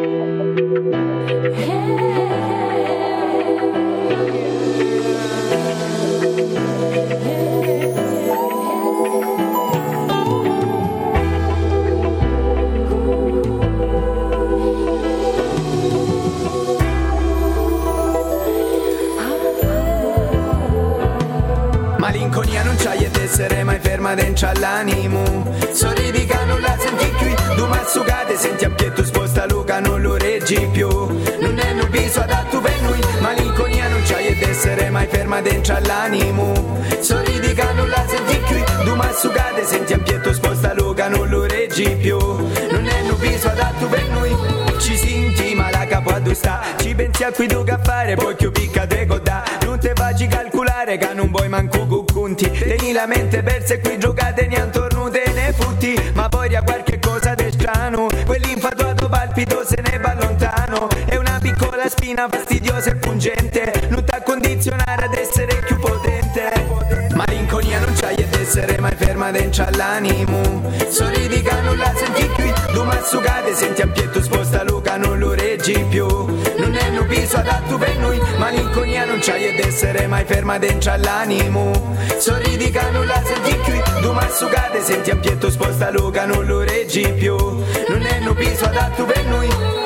Malinconia non c'hai ed essere mai ferma dentro all'animo. Sorridi che non la senti qui, tu mazzugate senti a pietto sposta Luca non lo reggi più. Non è un viso adatto per noi, malinconia non c'hai ed essere mai ferma dentro all'animo. Sorridi che non la senti qui, tu mazzugate senti a pietto sposta Luca non lo reggi più. Non è un viso adatto per noi, ci senti ma la capo a sta. Ci pensi a qui tu che fare, poi che picca te godà. Non te facci calcolare che non vuoi manco cucconti. Teni la mente persa e qui giocate ne attorno te ne futti. Ma poi a qualche cosa di strano, quell'infatuato palpito se ne va lontano. È una piccola spina fastidiosa e pungente, non ti condizionare ad essere più potente. Malinconia non c'hai ed essere mai ferma dentro all'animo. Sorridi che non la senti qui, tu mazzugate senti a pietto sposta Luca non lo reggi più. Non è un viso adatto per noi, malinconia non c'hai ed essere mai ferma dentro all'animo. Sorridi che non la senti qui, tu mazzugate senti a pietto sposta Luca non lo reggi più. Non è un viso adatto per noi.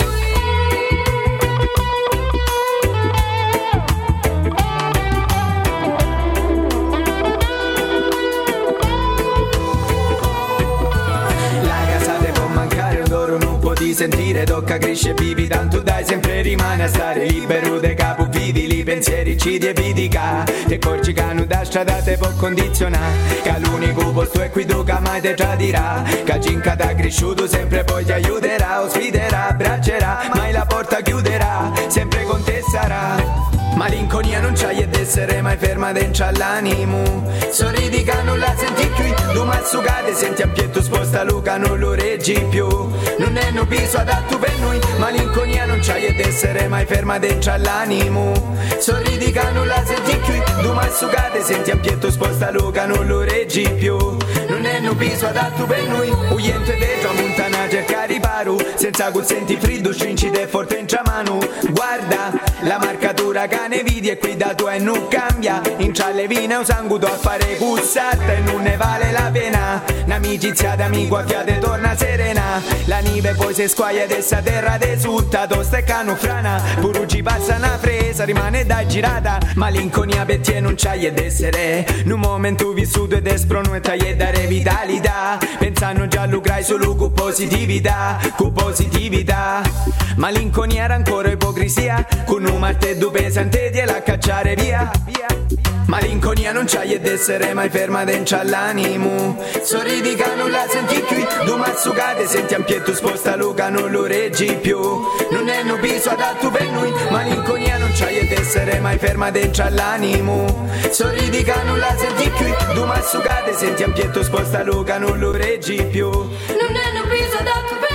Di sentire, tocca, cresce, vivi, tanto dai, sempre rimane a stare libero dei capo, vivi li pensieri, ci dividica. Ti accorgi che non da strada te può condizionare, che l'unico posto è qui tu che mai te tradirà. Che ginca da cresciuto sempre poi ti aiuterà, o sfiderà, abbraccerà, mai la porta chiuderà, sempre con te sarà. Malinconia non c'hai ed essere mai ferma dentro all'animo. Sorridi che non la senti qui, tu mazzugate senti a pietto sposta Luca non lo reggi più. Non è un viso adatto per noi, malinconia non c'hai ed essere mai ferma dentro all'animo. Sorridi che non la senti qui, tu mazzugate senti a pietto sposta Luca non lo reggi più. Non è un viso adatto per noi, uiente dentro a montana a cercare riparo, senza col senti freddo scincite forte in mano. Guarda la marcatura che ne vedi e qui da tu e non cambia. In cialle vine un sanguto a fare cussata e non ne vale la pena. Un'amicizia d'amico a fiate torna serena. La nive poi si squaglia ed essa terra desutta, tosta e canufrana, pure ci passa una fresa, rimane da girata. Malinconia per te non c'hai ed essere, in un momento vissuto ed esprono e t'hai e dare vitalità. Pensano già lucrai solo con positività, con positività. Malinconia, rancore, ipocrisia, con un martello pesante di la cacciare via. Malinconia non c'hai ed essere mai ferma dentro all'animo. Sorridi che non la senti qui, tu mazzugate senti a pietto sposta Luca non lo reggi più. Non è un viso adatto per noi, malinconia non c'hai ed essere mai ferma dentro all'animo. Sorridi che non la senti qui, tu mazzugate senti a pietto sposta Luca non lo reggi più. Non è un viso adatto per noi.